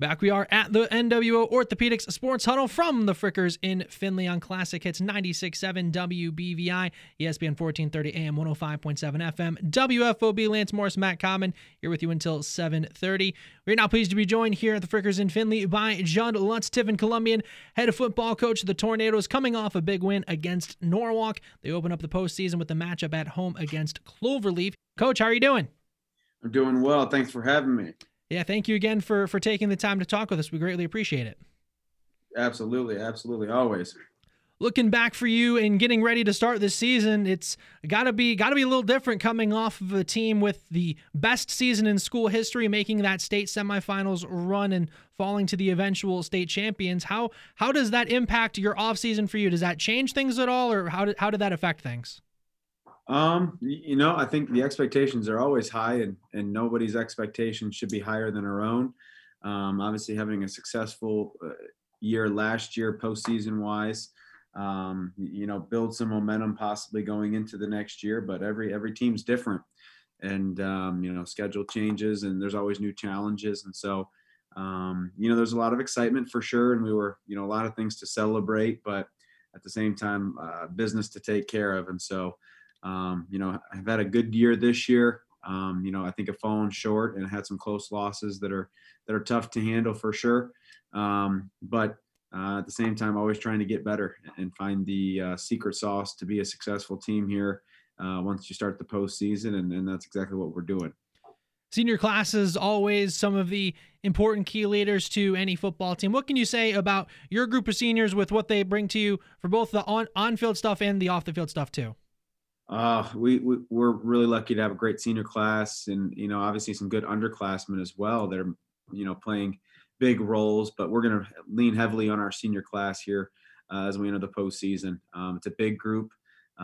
Back we are at the NWO Orthopedics Sports Huddle from the Frickers in Findlay on Classic Hits 96.7 WBVI, ESPN 1430 AM, 105.7 FM, WFOB. Lance Morris, Matt Common, here with you until 7:30. We're now pleased to be joined here at the Frickers in Findlay by Judd Lutz, Tiffin Columbian, head football coach of the Tornadoes, coming off a big win against Norwalk. They open up the postseason with the matchup at home against Cloverleaf. Coach, how are you doing? I'm doing well. Thanks for having me. Yeah, thank you again for taking the time to talk with us. We greatly appreciate it. Absolutely, always. Looking back for you and getting ready to start this season, it's gotta be a little different coming off of a team with the best season in school history, making that state semifinals run and falling to the eventual state champions. How does that impact your offseason for you? Does that change things at all, or how did that affect things? I think the expectations are always high, and nobody's expectations should be higher than our own. Obviously, having a successful year last year, postseason wise, build some momentum possibly going into the next year. But every team's different, and schedule changes, and there's always new challenges, and so there's a lot of excitement for sure, and we were a lot of things to celebrate, but at the same time, business to take care of, and so. I've had a good year this year. I think I've fallen short and had some close losses that are tough to handle for sure. But at the same time, always trying to get better and find the secret sauce to be a successful team here once you start the postseason, and that's exactly what we're doing. Senior class is always some of the important key leaders to any football team. What can you say about your group of seniors with what they bring to you for both the on-field stuff and the off-the-field stuff too? We're really lucky to have a great senior class, and obviously some good underclassmen as well that are playing big roles. But we're going to lean heavily on our senior class here as we enter the postseason. It's a big group,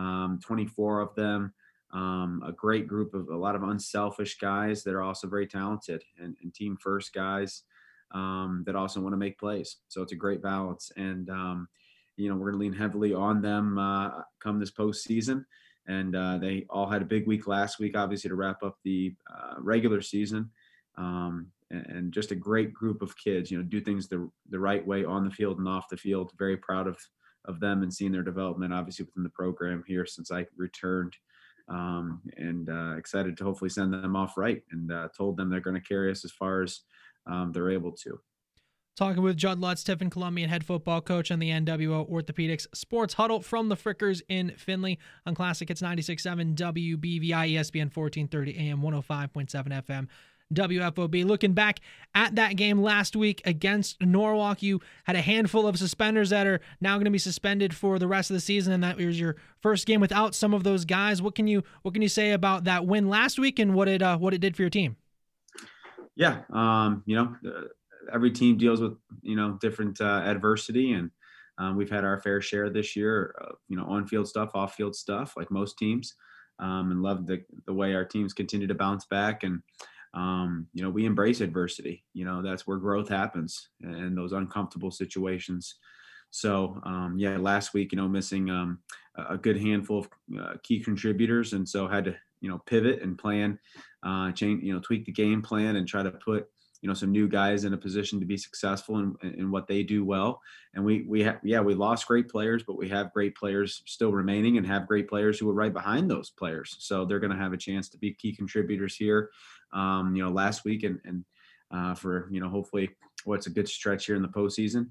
24 of them, a great group of a lot of unselfish guys that are also very talented and team first guys that also want to make plays. So it's a great balance, and we're going to lean heavily on them come this postseason. And they all had a big week last week, obviously, to wrap up the regular season. And just a great group of kids, do things the right way on the field and off the field. Very proud of them and seeing their development, obviously, within the program here since I returned. And excited to hopefully send them off right, and told them they're going to carry us as far as they're able to. Talking with Judd Lutz, Tiffin Columbian, head football coach on the NWO Orthopedics Sports Huddle from the Frickers in Findlay on Classic Hits 96.7 WBVI, ESPN 1430 AM, 105.7 FM, WFOB. Looking back at that game last week against Norwalk, you had a handful of suspenders that are now going to be suspended for the rest of the season, and that was your first game without some of those guys. What can you say about that win last week and what it did for your team? Yeah, every team deals with different adversity, and we've had our fair share this year of on-field stuff, off-field stuff, like most teams, and love the way our teams continue to bounce back, and we embrace adversity. That's where growth happens, in those uncomfortable situations. So last week missing a good handful of key contributors, and so had to pivot and plan, change, tweak the game plan and try to put some new guys in a position to be successful in what they do well. And we lost great players, but we have great players still remaining and have great players who are right behind those players. So they're going to have a chance to be key contributors here, last week and for, hopefully what's a good stretch here in the postseason.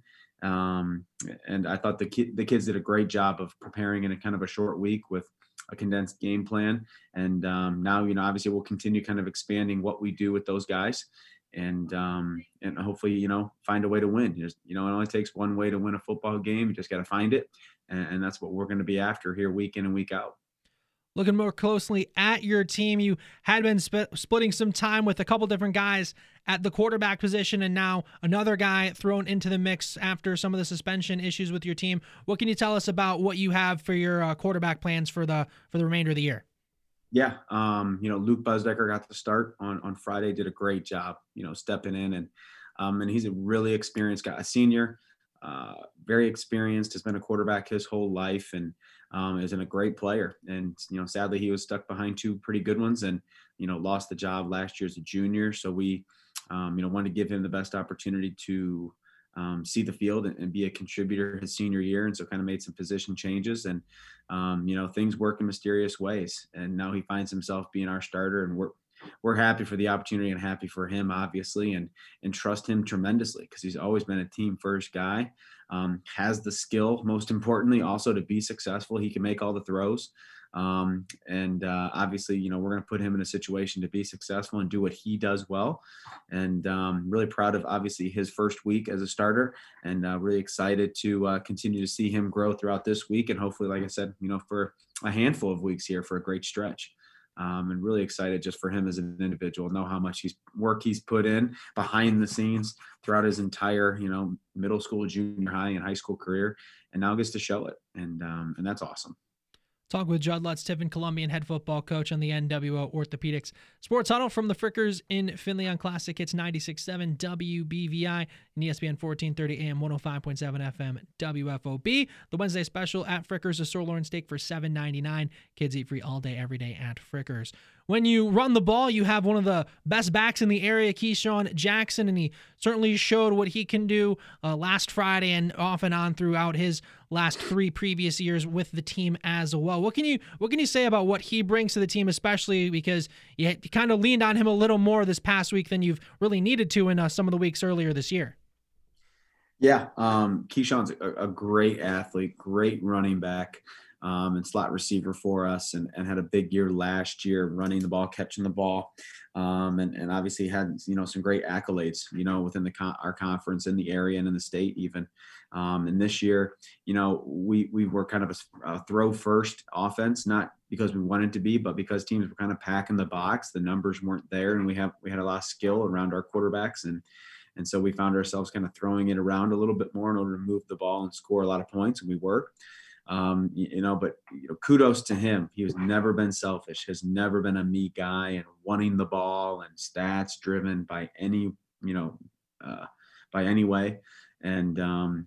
And I thought the kids did a great job of preparing in a kind of a short week with a condensed game plan. And now, obviously we'll continue kind of expanding what we do with those guys. And hopefully, find a way to win. It only takes one way to win a football game. You just got to find it. And that's what we're going to be after here week in and week out. Looking more closely at your team, you had been splitting some time with a couple different guys at the quarterback position, and now another guy thrown into the mix after some of the suspension issues with your team. What can you tell us about what you have for your quarterback plans for the remainder of the year? Yeah. Luke Busdecker got the start on Friday, did a great job, stepping in, and he's a really experienced guy, a senior, very experienced, has been a quarterback his whole life, and is a great player. And, sadly he was stuck behind two pretty good ones and, lost the job last year as a junior. So we wanted to give him the best opportunity to see the field and be a contributor his senior year. And so kind of made some position changes and, things work in mysterious ways. And now he finds himself being our starter, and we're happy for the opportunity and happy for him, obviously, and trust him tremendously because he's always been a team first guy. Has the skill, most importantly, also to be successful. He can make all the throws. And obviously, we're going to put him in a situation to be successful and do what he does well. And really proud of obviously his first week as a starter, and really excited to continue to see him grow throughout this week. And hopefully, like I said, for a handful of weeks here for a great stretch. And really excited just for him as an individual, know how much work he's put in behind the scenes throughout his entire, middle school, junior high, and high school career, and now gets to show it. And that's awesome. Talk with Judd Lutz, Tiffin Columbian head football coach on the NWO Orthopedics Sports Huddle from the Frickers in Findlay on Classic Hits 96.7 WBVI and ESPN 1430 AM 105.7 FM WFOB. The Wednesday special at Frickers, a sirloin steak for $7.99. Kids eat free all day, every day at Frickers. When you run the ball, you have one of the best backs in the area, Keyshawn Jackson, and he certainly showed what he can do last Friday and off and on throughout his last 3 previous years with the team as well. What can you say about what he brings to the team, especially because you kind of leaned on him a little more this past week than you've really needed to in some of the weeks earlier this year? Yeah, Keyshawn's a great athlete, great running back. And slot receiver for us, and had a big year last year running the ball, catching the ball, and obviously had some great accolades within our conference, in the area, and in the state even. And this year, we were kind of a throw first offense, not because we wanted to be, but because teams were kind of packing the box. The numbers weren't there, and we had a lot of skill around our quarterbacks, and so we found ourselves kind of throwing it around a little bit more in order to move the ball and score a lot of points, and we were. But kudos to him. He has never been selfish, has never been a me guy and wanting the ball and stats driven by any way. And,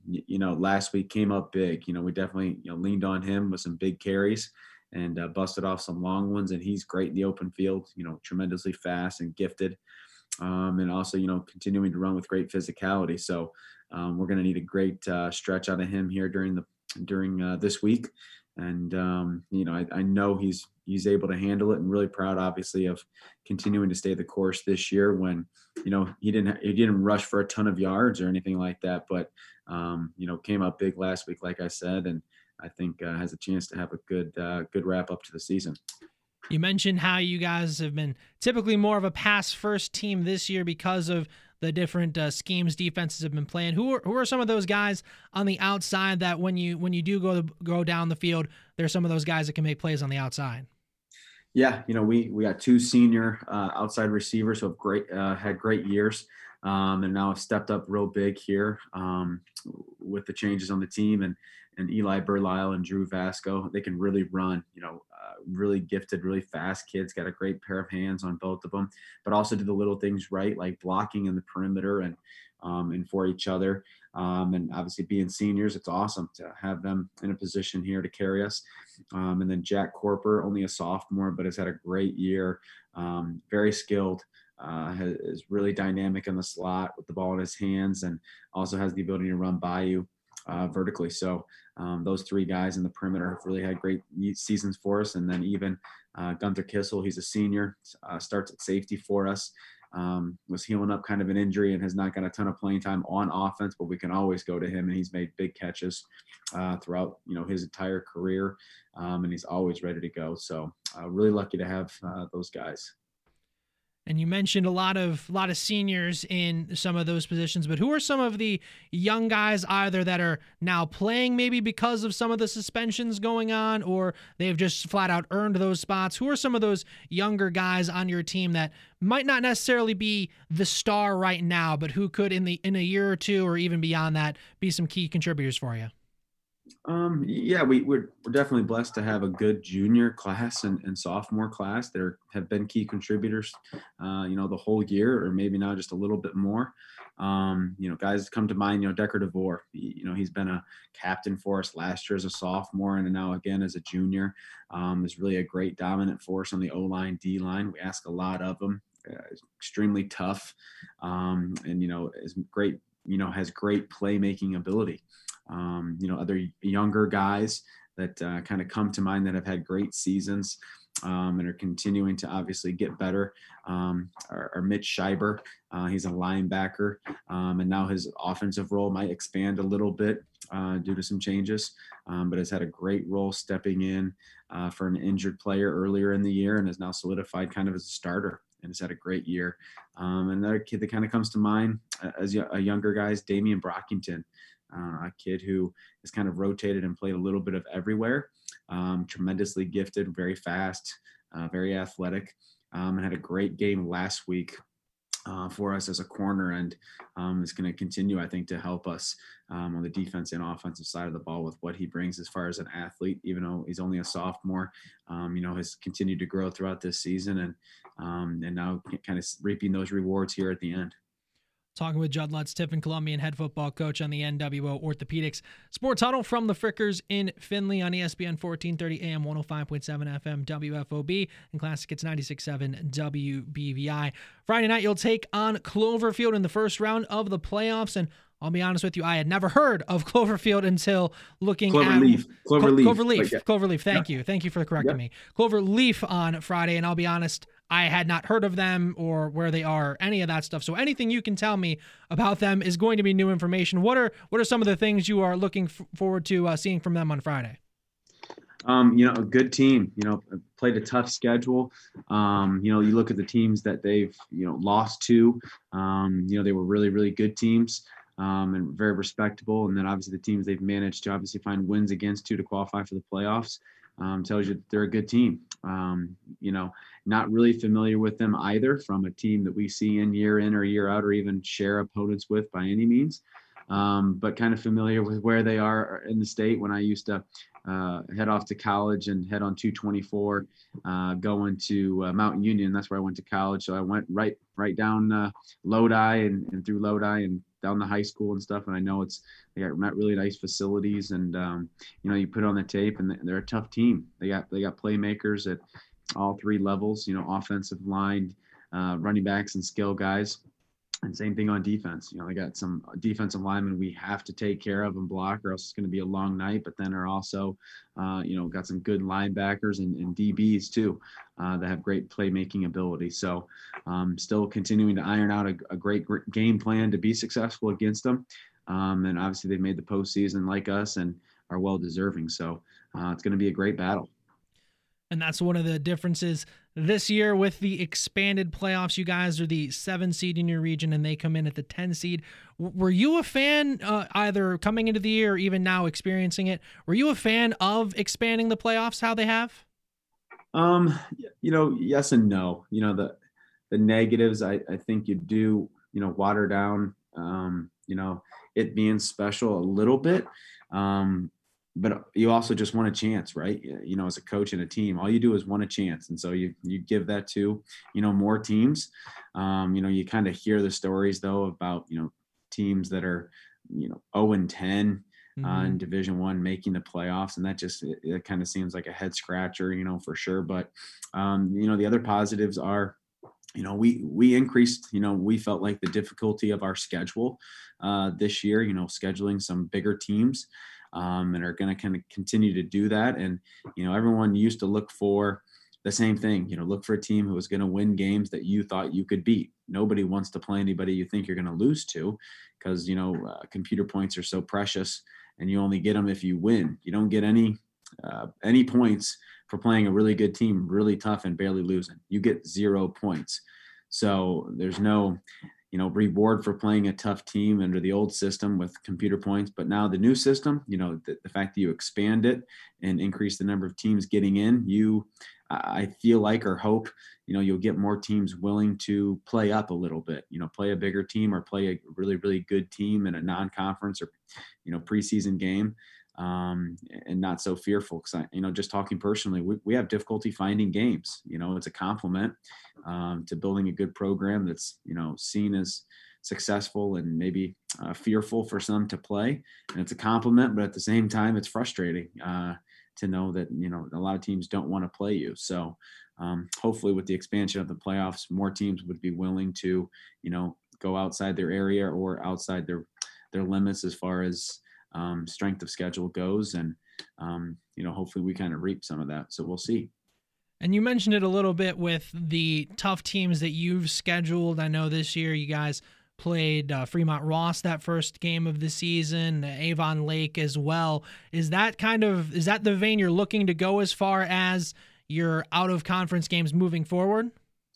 last week came up big. We definitely, leaned on him with some big carries and busted off some long ones. And he's great in the open field, tremendously fast and gifted. And also, continuing to run with great physicality. So we're going to need a great stretch out of him here during this week. And, I know he's able to handle it, and really proud, obviously, of continuing to stay the course this year when, he didn't rush for a ton of yards or anything like that, but, came up big last week, like I said, and I think has a chance to have a good wrap up to the season. You mentioned how you guys have been typically more of a pass first team this year because of the different schemes defenses have been playing. Who are some of those guys on the outside that when you do go down the field, there's some of those guys that can make plays on the outside? Yeah, we got 2 senior outside receivers who have had great years, and now have stepped up real big here with the changes on the team, and Eli Berlisle and Drew Vasco. They can really run, really gifted, really fast kids, got a great pair of hands on both of them, but also do the little things right, like blocking in the perimeter and for each other. And obviously being seniors, it's awesome to have them in a position here to carry us. And then Jack Corper, only a sophomore, but has had a great year. Very skilled, is really dynamic in the slot with the ball in his hands, and also has the ability to run by you vertically. So those 3 guys in the perimeter have really had great seasons for us. And then even Gunther Kissel, he's a senior, starts at safety for us. Was healing up kind of an injury and has not got a ton of playing time on offense, but we can always go to him, and he's made big catches throughout his entire career, and he's always ready to go. So really lucky to have those guys. And you mentioned a lot of seniors in some of those positions, but who are some of the young guys either that are now playing maybe because of some of the suspensions going on, or they've just flat out earned those spots? Who are some of those younger guys on your team that might not necessarily be the star right now, but who could in a year or 2 or even beyond that be some key contributors for you? Yeah, we're definitely blessed to have a good junior class and sophomore class that have been key contributors, the whole year, or maybe now just a little bit more. Guys come to mind, Decker DeVore, he's been a captain for us last year as a sophomore, and now again as a junior. Is really a great dominant force on the O-line, D-line. We ask a lot of him. extremely tough, and is great. Has great playmaking ability. Other younger guys that kind of come to mind that have had great seasons and are continuing to obviously get better are Mitch Schreiber. He's a linebacker, and now his offensive role might expand a little bit due to some changes, but has had a great role stepping in for an injured player earlier in the year and is now solidified kind of as a starter and has had a great year. Another kid that kind of comes to mind as a younger guy is Damian Brockington, a kid who has kind of rotated and played a little bit of everywhere. Tremendously gifted, very fast, very athletic, and had a great game last week for us as a corner, and is going to continue, I think, to help us on the defense and offensive side of the ball with what he brings as far as an athlete. Even though he's only a sophomore, has continued to grow throughout this season, and now kind of reaping those rewards here at the end. Talking with Judd Lutz, Tiffin Columbian head football coach on the NWO Orthopedics Sports Huddle from the Frickers in Findlay on ESPN 1430 AM, 105.7 FM, WFOB, and Classic Hits 96.7 WBVI. Friday night, you'll take on Cloverfield in the first round of the playoffs, and I'll be honest with you, I had never heard of Cloverfield until looking Cloverleaf. Cloverleaf. Thank you. Thank you for correcting me. Cloverleaf on Friday, and I'll be honest, I had not heard of them or where they are, any of that stuff. So anything you can tell me about them is going to be new information. What are some of the things you are looking forward to seeing from them on Friday? A good team, played a tough schedule. You look at the teams that they've, lost to, they were really, really good teams. And very respectable. And then obviously the teams they've managed to obviously find wins against to qualify for the playoffs tells you that they're a good team. Not really familiar with them either from a team that we see in or year out or even share opponents with by any means. But kind of familiar with where they are in the state. When I used to head off to college and head on 224, going to Mount Union. That's where I went to college. So I went right down Lodi and through Lodi and down the high school and stuff. And I know they got really nice facilities, and you put on the tape, and they're a tough team. They got playmakers at all three levels, offensive line, running backs, and skill guys. And same thing on defense. They got some defensive linemen we have to take care of and block, or else it's going to be a long night. But then are also, got some good linebackers and DBs too that have great playmaking ability. So still continuing to iron out a great game plan to be successful against them. And obviously they've made the postseason like us and are well deserving. So it's going to be a great battle. And that's one of the differences this year with the expanded playoffs. You guys are the 7 seed in your region, and they come in at the 10 seed. Were you a fan, either coming into the year or even now experiencing it? Were you a fan of expanding the playoffs how they have? Yes and no. The negatives, I think you do, water down, it being special a little bit. But you also just want a chance, right? As a coach and a team, all you do is want a chance. And so you give that to, more teams. You kind of hear the stories though about, teams that are, 0-10 in Division I making the playoffs. And that just, it kind of seems like a head scratcher, for sure. But, the other positives are, we increased, we felt like the difficulty of our schedule this year, scheduling some bigger teams. And are going to kind of continue to do that. And, everyone used to look for the same thing, look for a team who was going to win games that you thought you could beat. Nobody wants to play anybody you think you're going to lose to because, computer points are so precious and you only get them if you win. You don't get any points for playing a really good team, really tough and barely losing. You get 0 points. So there's no reward for playing a tough team under the old system with computer points. But now the new system, the fact that you expand it and increase the number of teams getting in, I feel like or hope, you'll get more teams willing to play up a little bit, play a bigger team or play a really, really good team in a non-conference or, preseason game. And not so fearful because just talking personally, we have difficulty finding games. It's a compliment to building a good program that's seen as successful and maybe fearful for some to play, and it's a compliment, but at the same time it's frustrating to know that a lot of teams don't want to play you. So hopefully with the expansion of the playoffs, more teams would be willing to, go outside their area or outside their limits as far as strength of schedule goes. And, hopefully we kind of reap some of that. So we'll see. And you mentioned it a little bit with the tough teams that you've scheduled. I know this year you guys played Fremont Ross that first game of the season, Avon Lake as well. Is that the vein you're looking to go as far as your out of conference games moving forward?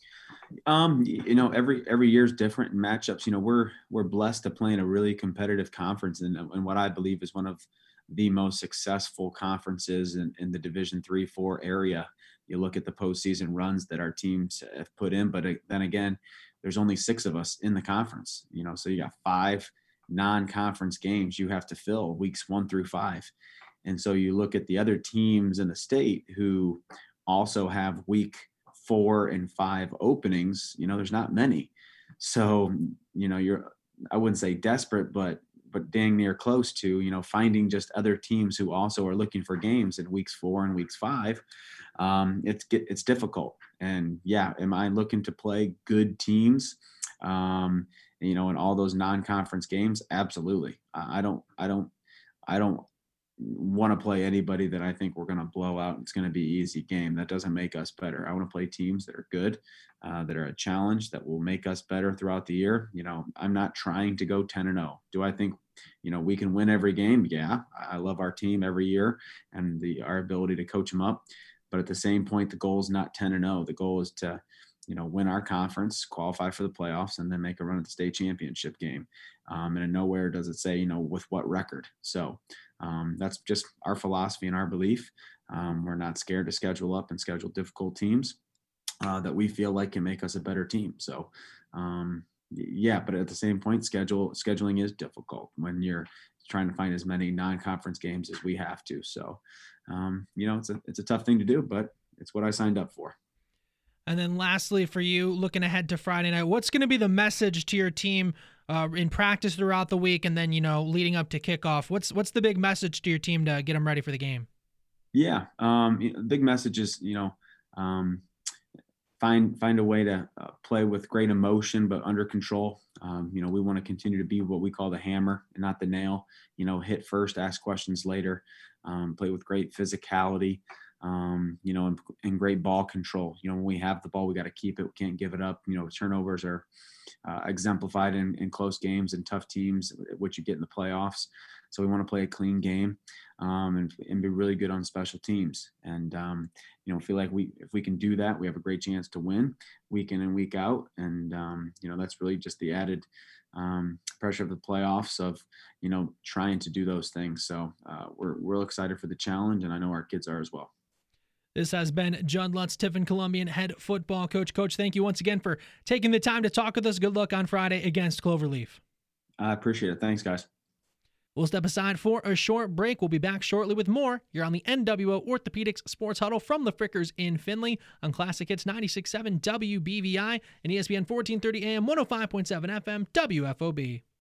Every year is different in matchups. We're blessed to play in a really competitive conference and what I believe is one of the most successful conferences in the Division 3-4 area. You look at the postseason runs that our teams have put in, but then again, there's only 6 of us in the conference, so you got 5 non-conference games you have to fill weeks 1 through 5. And so you look at the other teams in the state who also have week 4 and 5 openings, there's not many. So, I wouldn't say desperate, but dang near close to, finding just other teams who also are looking for games in weeks 4 and weeks 5. It's difficult. And am I looking to play good teams, in all those non-conference games? Absolutely. I don't want to play anybody that I think we're going to blow out. It's going to be an easy game. That doesn't make us better. I want to play teams that are good, that are a challenge, that will make us better throughout the year. I'm not trying to go 10-0. Do I think, we can win every game? Yeah. I love our team every year and our ability to coach them up. But at the same point, the goal is not 10-0. The goal is to, win our conference, qualify for the playoffs, and then make a run at the state championship game. And nowhere does it say, with what record. So that's just our philosophy and our belief. We're not scared to schedule up and schedule difficult teams that we feel like can make us a better team. So, but at the same point, scheduling is difficult when you're trying to find as many non-conference games as we have to. So, it's a tough thing to do, but it's what I signed up for. And then lastly for you, looking ahead to Friday night, what's going to be the message to your team in practice throughout the week and then, leading up to kickoff? What's the big message to your team to get them ready for the game? Yeah. Big message is, find a way to play with great emotion, but under control. We want to continue to be what we call the hammer and not the nail, hit first, ask questions later, play with great physicality, and great ball control. When we have the ball, we got to keep it. We can't give it up. Turnovers are exemplified in close games and tough teams, which you get in the playoffs. So we want to play a clean game and be really good on special teams. And, feel like if we can do that, we have a great chance to win week in and week out. And, that's really just the added pressure of the playoffs of, trying to do those things. So we're real excited for the challenge, and I know our kids are as well. This has been Judd Lutz, Tiffin Columbian head football coach. Coach, thank you once again for taking the time to talk with us. Good luck on Friday against Cloverleaf. I appreciate it. Thanks, guys. We'll step aside for a short break. We'll be back shortly with more. You're on the NWO Orthopedics Sports Huddle from the Frickers in Findlay on Classic Hits 96.7 WBVI and ESPN 1430 AM 105.7 FM WFOB.